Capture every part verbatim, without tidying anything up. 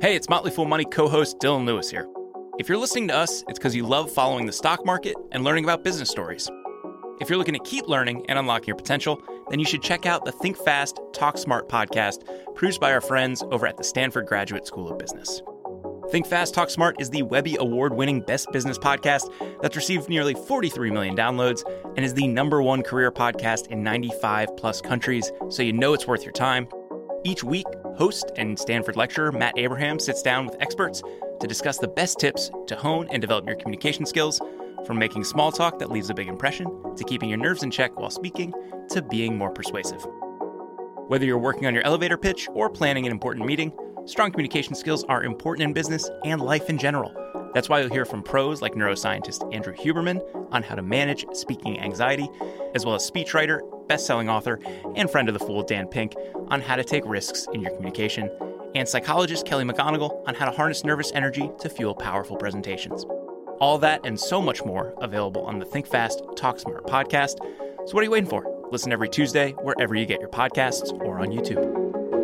Hey, it's Motley Fool Money co-host Dylan Lewis here. If you're listening to us, it's because you love following the stock market and learning about business stories. If you're looking to keep learning and unlocking your potential, then you should check out the Think Fast, Talk Smart podcast produced by our friends over at the Stanford Graduate School of Business. Think Fast, Talk Smart is the Webby Award-winning best business podcast that's received nearly forty-three million downloads and is the number one career podcast in ninety-five plus countries, so you know it's worth your time. Each week, host and Stanford lecturer Matt Abraham sits down with experts to discuss the best tips to hone and develop your communication skills, from making small talk that leaves a big impression, to keeping your nerves in check while speaking, to being more persuasive. Whether you're working on your elevator pitch or planning an important meeting, strong communication skills are important in business and life in general. That's why you'll hear from pros like neuroscientist Andrew Huberman on how to manage speaking anxiety, as well as speechwriter, best-selling author, and friend of the Fool Dan Pink on how to take risks in your communication, and psychologist Kelly McGonigal on how to harness nervous energy to fuel powerful presentations. All that and so much more available on the Think Fast, Talk Smart podcast. So what are you waiting for? Listen every Tuesday wherever you get your podcasts or on YouTube.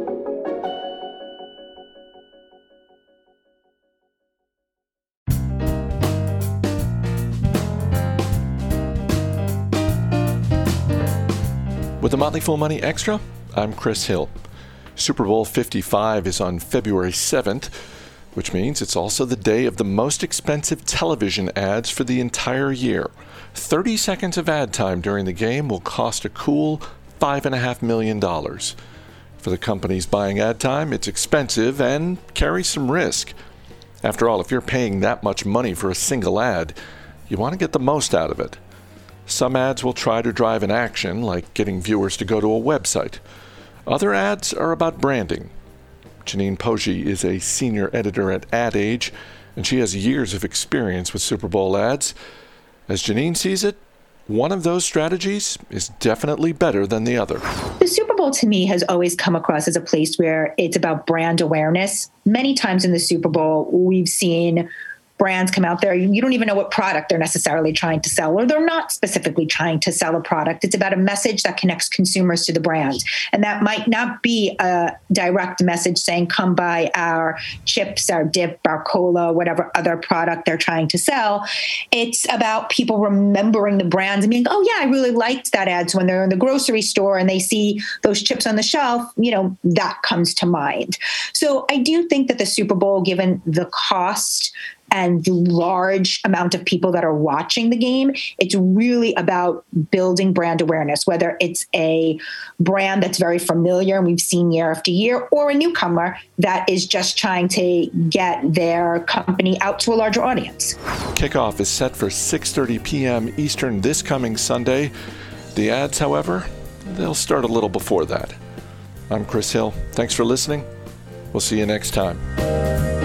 With the Motley Fool Money Extra, I'm Chris Hill. Super Bowl fifty-five is on February seventh, which means it's also the day of the most expensive television ads for the entire year. thirty seconds of ad time during the game will cost a cool five point five million dollars. For the companies buying ad time, it's expensive and carries some risk. After all, if you're paying that much money for a single ad, you want to get the most out of it. Some ads will try to drive an action, like getting viewers to go to a website. Other ads are about branding. Janine Poggi is a senior editor at Ad Age, and she has years of experience with Super Bowl ads. As Janine sees it, one of those strategies is definitely better than the other. The Super Bowl to me has always come across as a place where it's about brand awareness. Many times in the Super Bowl, we've seen brands come out there. You don't even know what product they're necessarily trying to sell, or they're not specifically trying to sell a product. It's about a message that connects consumers to the brand. And that might not be a direct message saying, come buy our chips, our dip, our cola, whatever other product they're trying to sell. It's about people remembering the brands and being, oh yeah, I really liked that ad. So when they're in the grocery store and they see those chips on the shelf, you know, that comes to mind. So I do think that the Super Bowl, given the cost and the large amount of people that are watching the game, it's really about building brand awareness, whether it's a brand that's very familiar and we've seen year after year, or a newcomer that is just trying to get their company out to a larger audience. Kickoff is set for six thirty p.m. Eastern this coming Sunday. The ads, however, they'll start a little before that. I'm Chris Hill. Thanks for listening. We'll see you next time.